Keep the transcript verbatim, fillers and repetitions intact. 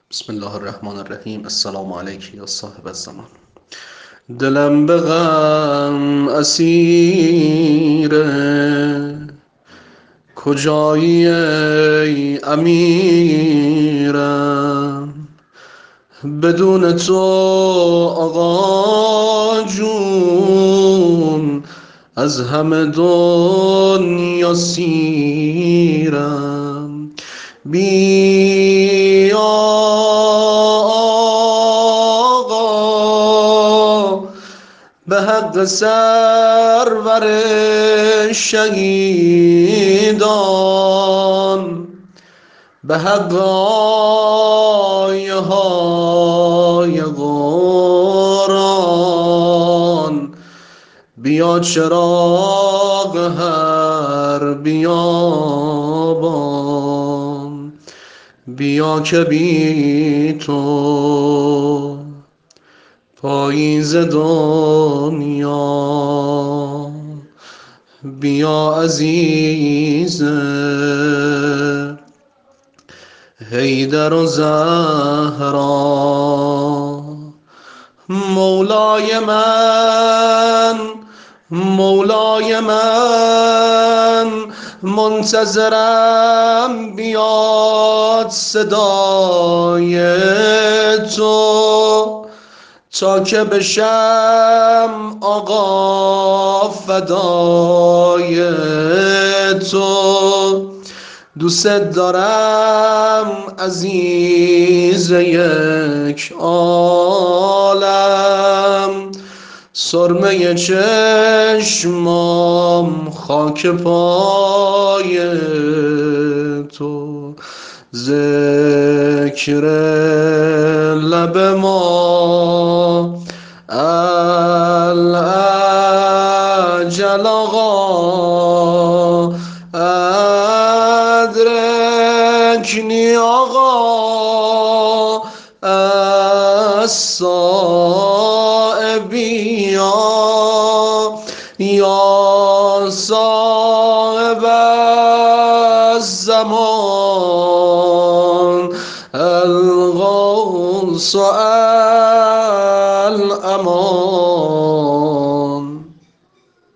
بسم الله الرحمن الرحیم. السلام علیک یا صاحب الزمان. دلم به غم اسیره، کجایی ای امیرم؟ بدون تو آقا جون، از همه دنیا سیرم. بیا آقا، به حق سرور شهیدان، به حق آیه های قرآن، بیا چراغ هر بیابان. بیا که بی تو پاییز دنیا، بیا عزیز حیدر و زهرا. مولای من، مولای من، منتظرم بیاد صدای تو، تا که بشم آقا فدای تو. دوست دارم عزیز یک عالم، سرمه چشمام خاک پای تو. ذکر لب ما الاجل آقا، ادرکنی آقا الصائبی، یا صاحب الزمان الغوث